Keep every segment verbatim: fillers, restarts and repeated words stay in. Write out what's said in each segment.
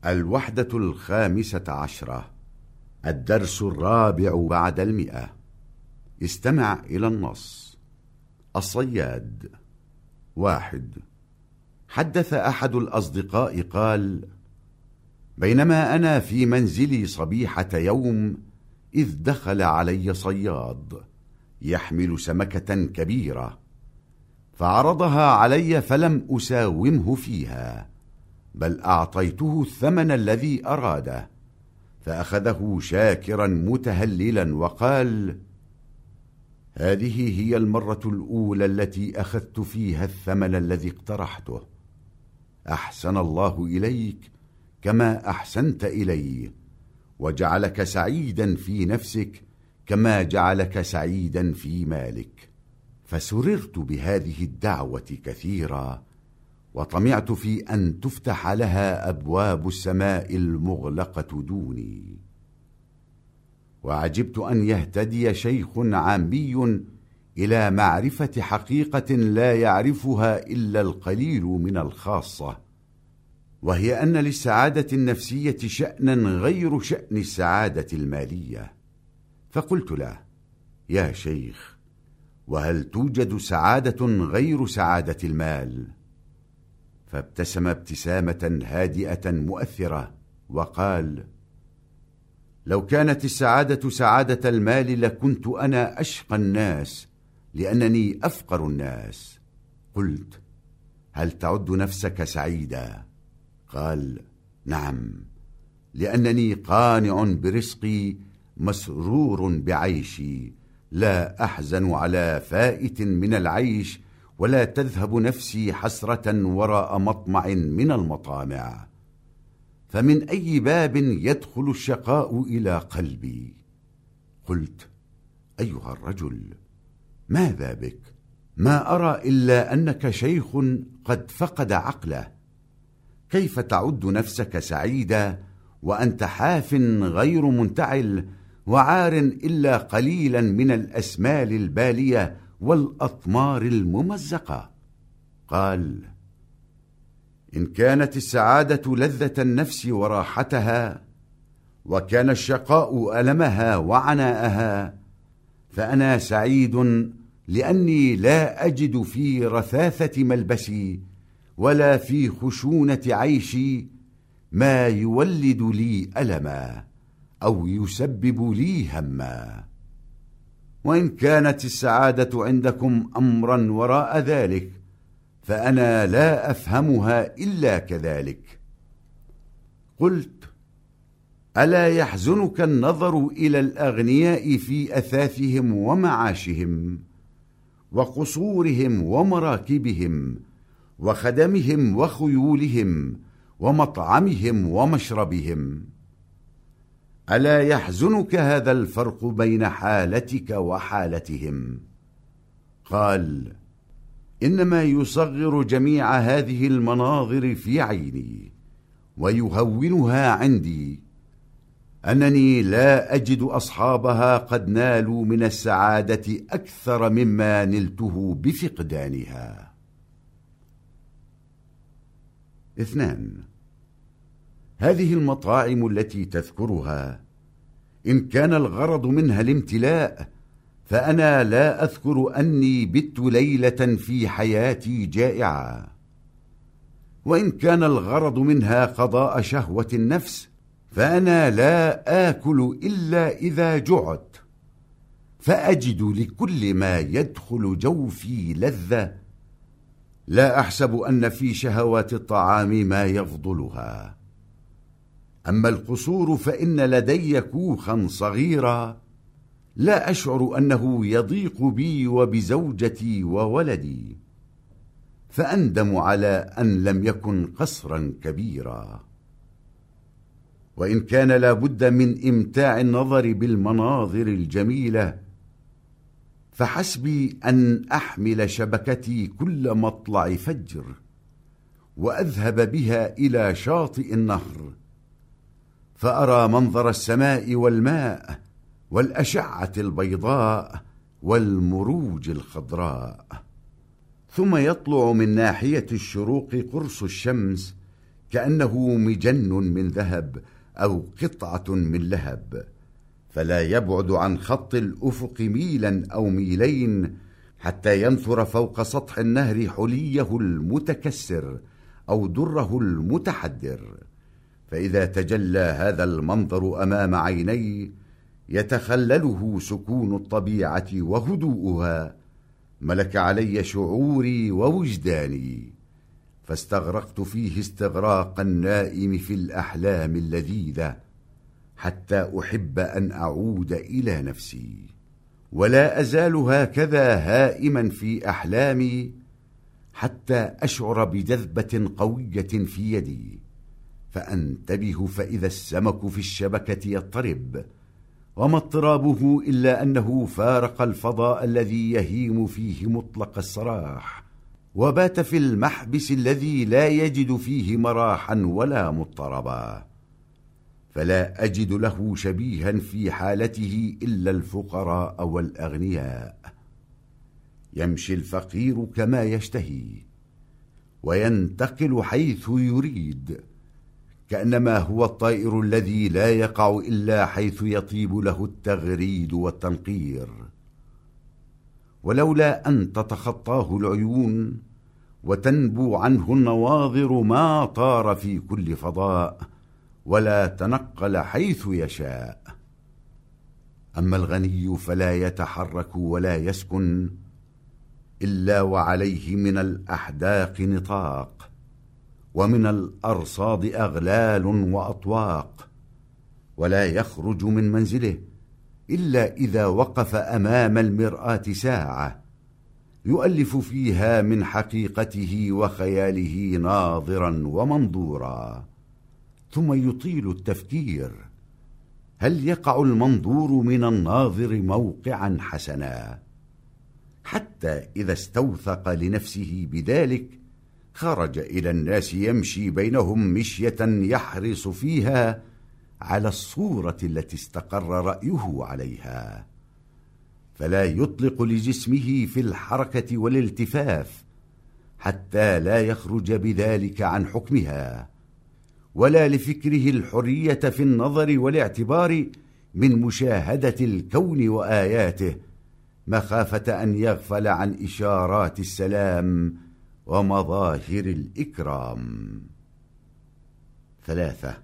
الوحدة الخامسة عشرة، الدرس الرابع بعد المئة. استمع إلى النص. الصياد. واحد. حدث أحد الأصدقاء قال: بينما أنا في منزلي صبيحة يوم، إذ دخل علي صياد يحمل سمكة كبيرة، فعرضها علي فلم أساومه فيها، بل أعطيته الثمن الذي أراده، فأخذه شاكرا متهللا وقال: هذه هي المرة الأولى التي أخذت فيها الثمن الذي اقترحته. أحسن الله إليك كما أحسنت إلي، وجعلك سعيدا في نفسك كما جعلك سعيدا في مالك. فسررت بهذه الدعوة كثيرا، وطمعت في أن تفتح لها أبواب السماء المغلقة دوني. وعجبت أن يهتدي شيخ عامي إلى معرفة حقيقة لا يعرفها إلا القليل من الخاصة، وهي أن للسعادة النفسية شأنا غير شأن السعادة المالية. فقلت له: يا شيخ، وهل توجد سعادة غير سعادة المال؟ فابتسم ابتسامة هادئة مؤثرة وقال: لو كانت السعادة سعادة المال لكنت أنا أشقى الناس، لأنني أفقر الناس. قلت: هل تعد نفسك سعيدا؟ قال: نعم، لأنني قانع برزقي مسرور بعيشي، لا أحزن على فائت من العيش، ولا تذهب نفسي حسرة وراء مطمع من المطامع. فمن أي باب يدخل الشقاء إلى قلبي؟ قلت: أيها الرجل، ماذا بك؟ ما أرى إلا أنك شيخ قد فقد عقله. كيف تعد نفسك سعيدا وأنت حاف غير منتعل، وعار إلا قليلا من الأسمال البالية والأطمار الممزقة؟ قال: إن كانت السعادة لذة النفس وراحتها، وكان الشقاء ألمها وعناءها، فأنا سعيد لأني لا أجد في رثاثة ملبسي ولا في خشونة عيشي ما يولد لي ألما أو يسبب لي هما. وإن كانت السعادة عندكم أمرا وراء ذلك، فأنا لا أفهمها إلا كذلك. قلت: ألا يحزنك النظر إلى الأغنياء في أثاثهم ومعاشهم، وقصورهم ومراكبهم، وخدمهم وخيولهم، ومطعمهم ومشربهم؟ ألا يحزنك هذا الفرق بين حالتك وحالتهم؟ قال: إنما يصغر جميع هذه المناظر في عيني ويهونها عندي أنني لا أجد أصحابها قد نالوا من السعادة أكثر مما نلته بفقدانها. اثنان. هذه المطاعم التي تذكرها، إن كان الغرض منها الامتلاء، فأنا لا أذكر أني بت ليلة في حياتي جائعة. وإن كان الغرض منها قضاء شهوة النفس، فأنا لا آكل إلا إذا جعت، فأجد لكل ما يدخل جوفي لذة، لا أحسب أن في شهوات الطعام ما يفضلها. أما القصور فإن لدي كوخا صغيرا، لا أشعر أنه يضيق بي وبزوجتي وولدي، فأندم على أن لم يكن قصرا كبيرا. وإن كان لابد من إمتاع النظر بالمناظر الجميلة، فحسبي أن أحمل شبكتي كل مطلع فجر، وأذهب بها إلى شاطئ النهر، فأرى منظر السماء والماء والأشعة البيضاء والمروج الخضراء. ثم يطلع من ناحية الشروق قرص الشمس كأنه مجن من ذهب أو قطعة من لهب، فلا يبعد عن خط الأفق ميلا أو ميلين حتى ينثر فوق سطح النهر حليه المتكسر أو دره المتحدر. فإذا تجلى هذا المنظر أمام عيني يتخلله سكون الطبيعة وهدوءها، ملك علي شعوري ووجداني، فاستغرقت فيه استغراق النائم في الأحلام اللذيذة حتى أحب أن أعود إلى نفسي. ولا أزال هكذا هائما في أحلامي حتى أشعر بجذبة قوية في يدي، فأنتبه فإذا السمك في الشبكة يضطرب، وما اضطرابه إلا أنه فارق الفضاء الذي يهيم فيه مطلق السراح، وبات في المحبس الذي لا يجد فيه مراحا ولا مضطربا. فلا أجد له شبيها في حالته إلا الفقراء والأغنياء. يمشي الفقير كما يشتهي، وينتقل حيث يريد، كأنما هو الطائر الذي لا يقع إلا حيث يطيب له التغريد والتنقير. ولولا أن تتخطاه العيون وتنبو عنه النواظر ما طار في كل فضاء ولا تنقل حيث يشاء. أما الغني فلا يتحرك ولا يسكن إلا وعليه من الأحداق نطاق، ومن الأرصاد أغلال وأطواق، ولا يخرج من منزله إلا إذا وقف أمام المرآة ساعة يؤلف فيها من حقيقته وخياله ناظرا ومنظورا، ثم يطيل التفكير: هل يقع المنظور من الناظر موقعا حسنا؟ حتى إذا استوثق لنفسه بذلك خرج إلى الناس يمشي بينهم مشية يحرص فيها على الصورة التي استقر رأيه عليها، فلا يطلق لجسمه في الحركة والالتفاف حتى لا يخرج بذلك عن حكمها، ولا لفكره الحرية في النظر والاعتبار من مشاهدة الكون وآياته، مخافة أن يغفل إشارات إشارات السلام ومظاهر الإكرام. ثلاثة.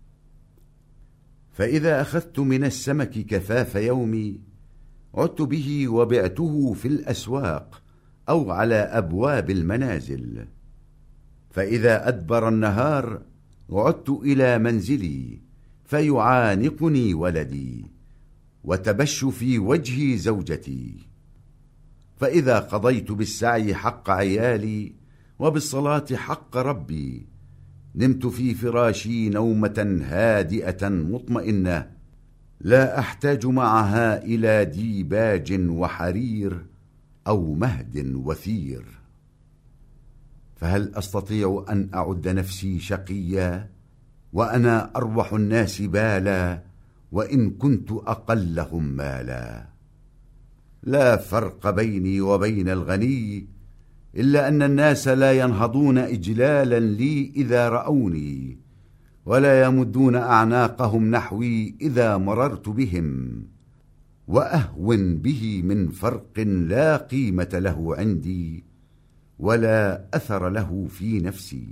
فإذا أخذت من السمك كفاف يومي عدت به وبعته في الأسواق أو على أبواب المنازل. فإذا أدبر النهار عدت إلى منزلي فيعانقني ولدي وتبش في وجهي زوجتي. فإذا قضيت بالسعي حق عيالي وبالصلاة حق ربي نمت في فراشي نومة هادئة مطمئنة لا أحتاج معها إلى ديباج وحرير أو مهد وثير. فهل أستطيع أن أعد نفسي شقيا وأنا أروح الناس بالا وإن كنت أقلهم مالا؟ لا فرق بيني وبين الغني إلا أن الناس لا ينهضون إجلالا لي إذا رأوني، ولا يمدون أعناقهم نحوي إذا مررت بهم، وأهون به من فرق لا قيمة له عندي ولا أثر له في نفسي.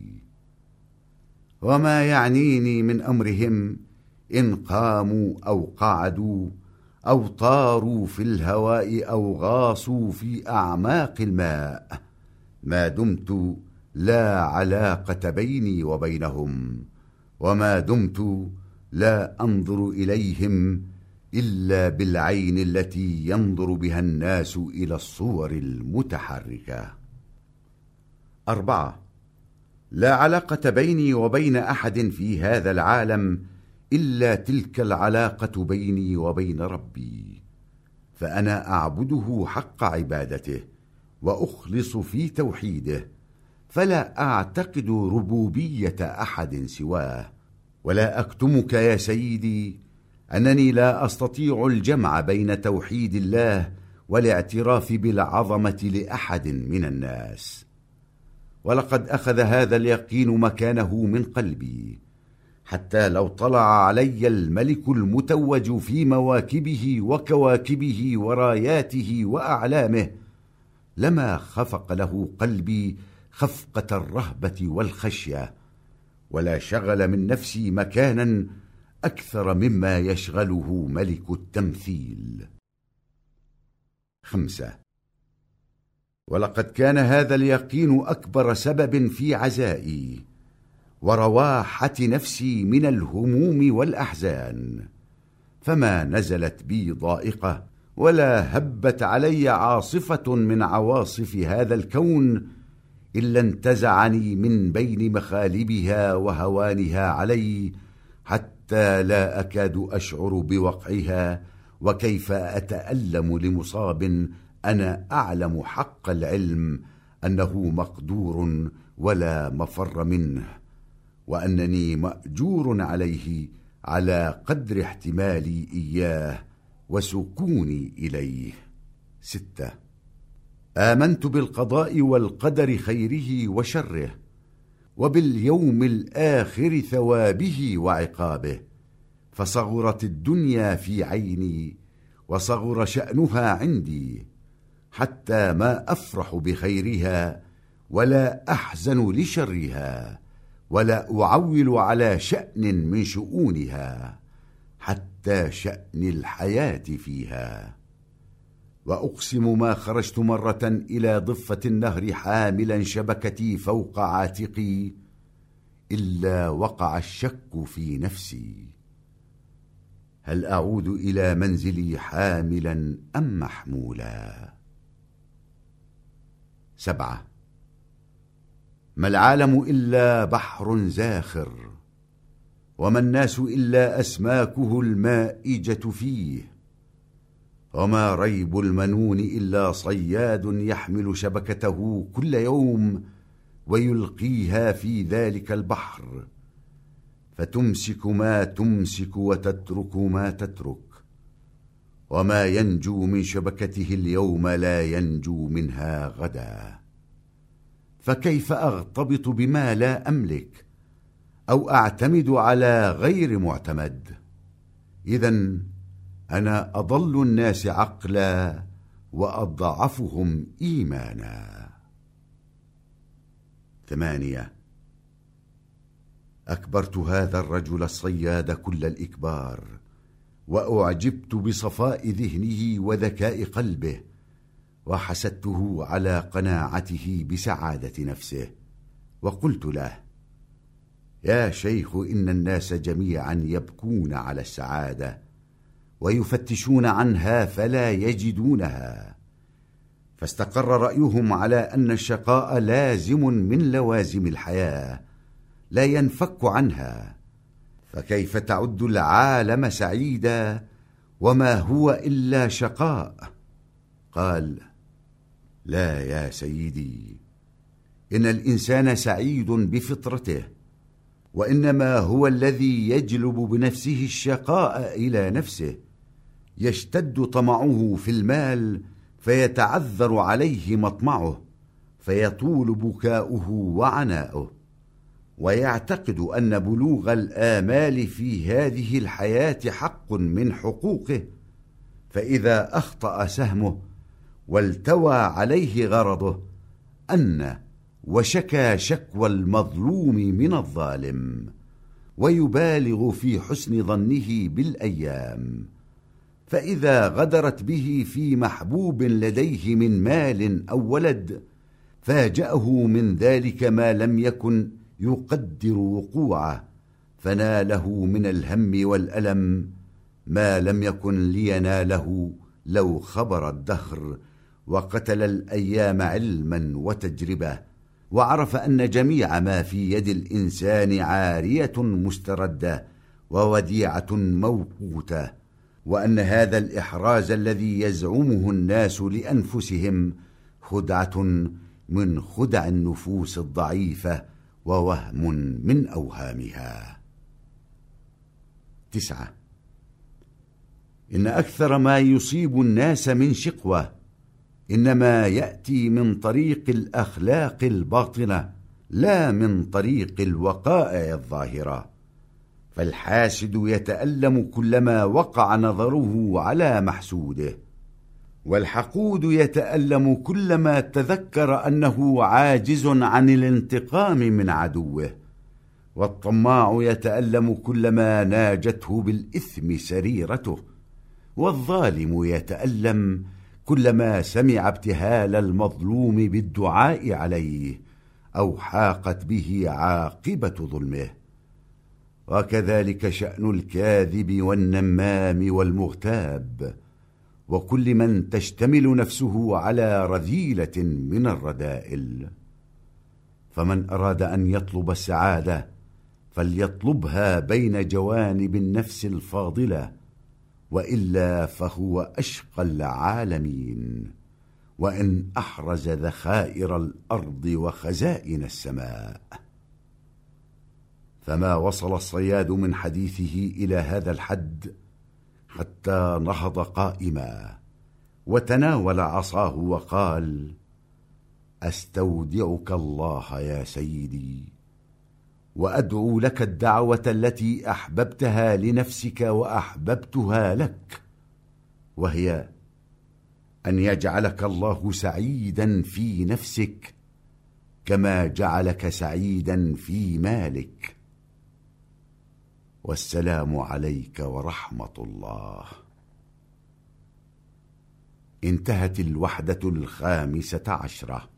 وما يعنيني من أمرهم إن قاموا أو قعدوا أو طاروا في الهواء أو غاصوا في أعماق الماء، ما دمت لا علاقة بيني وبينهم، وما دمت لا أنظر إليهم إلا بالعين التي ينظر بها الناس إلى الصور المتحركة. أربعة. لا علاقة بيني وبين أحد في هذا العالم إلا تلك العلاقة بيني وبين ربي، فأنا أعبده حق عبادته وأخلص في توحيده، فلا أعتقد ربوبية أحد سواه. ولا أكتمك يا سيدي أنني لا أستطيع الجمع بين توحيد الله والاعتراف بالعظمة لأحد من الناس. ولقد أخذ هذا اليقين مكانه من قلبي، حتى لو طلع علي الملك المتوج في مواكبه وكواكبه وراياته وأعلامه لما خفق له قلبي خفقة الرهبة والخشية، ولا شغل من نفسي مكانا أكثر مما يشغله ملك التمثيل. خمسة. ولقد كان هذا اليقين أكبر سبب في عزائي ورواحة نفسي من الهموم والأحزان، فما نزلت بي ضائقة ولا هبت علي عاصفة من عواصف هذا الكون إلا انتزعني من بين مخالبها وهوانها علي، حتى لا أكاد أشعر بوقعها، وكيف أتألم لمصاب أنا أعلم حق العلم أنه مقدور ولا مفر منه، وأنني مأجور عليه على قدر احتمالي إياه وسكوني إليه. ستة. آمنت بالقضاء والقدر خيره وشره، وباليوم الآخر ثوابه وعقابه، فصغرت الدنيا في عيني وصغر شأنها عندي، حتى ما أفرح بخيرها ولا أحزن لشرها، ولا أعول على شأن من شؤونها، حتى شأن الحياة فيها. وأقسم ما خرجت مرة إلى ضفة النهر حاملا شبكتي فوق عاتقي إلا وقع الشك في نفسي، هل أعود إلى منزلي حاملا أم محمولا؟ سبعة. ما العالم إلا بحر زاخر، وما الناس إلا أسماكه المائجة فيه، وما ريب المنون إلا صياد يحمل شبكته كل يوم ويلقيها في ذلك البحر، فتمسك ما تمسك وتترك ما تترك، وما ينجو من شبكته اليوم لا ينجو منها غدا. فكيف أغتبط بما لا أملك أو أعتمد على غير معتمد؟ إذن أنا أضل الناس عقلا وأضعفهم إيمانا. ثمانية. أكبرت هذا الرجل الصياد كل الإكبار، وأعجبت بصفاء ذهنه وذكاء قلبه، وحسدته على قناعته بسعادة نفسه، وقلت له: يا شيخ، إن الناس جميعا يبكون على السعادة ويفتشون عنها فلا يجدونها، فاستقر رأيهم على أن الشقاء لازم من لوازم الحياة لا ينفك عنها، فكيف تعد العالم سعيدا وما هو إلا شقاء؟ قال: لا يا سيدي، إن الإنسان سعيد بفطرته، وإنما هو الذي يجلب بنفسه الشقاء إلى نفسه، يشتد طمعه في المال فيتعذر عليه مطمعه، فيطول بكاؤه وعناؤه، ويعتقد أن بلوغ الآمال في هذه الحياة حق من حقوقه، فإذا أخطأ سهمه والتوى عليه غرضه أن وشكى شكوى المظلوم من الظالم، ويبالغ في حسن ظنه بالأيام، فإذا غدرت به في محبوب لديه من مال أو ولد فاجأه من ذلك ما لم يكن يقدر وقوعه، فناله من الهم والألم ما لم يكن ليناله لو خبر الدهر، وقتل الأيام علما وتجربة، وعرف أن جميع ما في يد الإنسان عارية مستردة ووديعة موقوتة، وأن هذا الإحراز الذي يزعمه الناس لأنفسهم خدعة من خدع النفوس الضعيفة ووهم من أوهامها. تسعة. إن أكثر ما يصيب الناس من شقوة إنما يأتي من طريق الأخلاق الباطنة لا من طريق الوقائع الظاهرة، فالحاسد يتألم كلما وقع نظره على محسوده، والحقود يتألم كلما تذكر أنه عاجز عن الانتقام من عدوه، والطماع يتألم كلما ناجته بالإثم سريرته، والظالم يتألم كلما سمع ابتهال المظلوم بالدعاء عليه أو حاقت به عاقبة ظلمه. وكذلك شأن الكاذب والنمام والمغتاب وكل من تشتمل نفسه على رذيلة من الرذائل. فمن أراد أن يطلب السعادة فليطلبها بين جوانب النفس الفاضلة، وإلا فهو أشقى العالمين، وإن أحرز ذخائر الأرض وخزائن السماء. فما وصل الصياد من حديثه إلى هذا الحد حتى نهض قائما وتناول عصاه وقال: أستودعك الله يا سيدي، وأدعو لك الدعوة التي أحببتها لنفسك وأحببتها لك، وهي أن يجعلك الله سعيدا في نفسك كما جعلك سعيدا في مالك. والسلام عليك ورحمة الله. انتهت الوحدة الخامسة عشرة.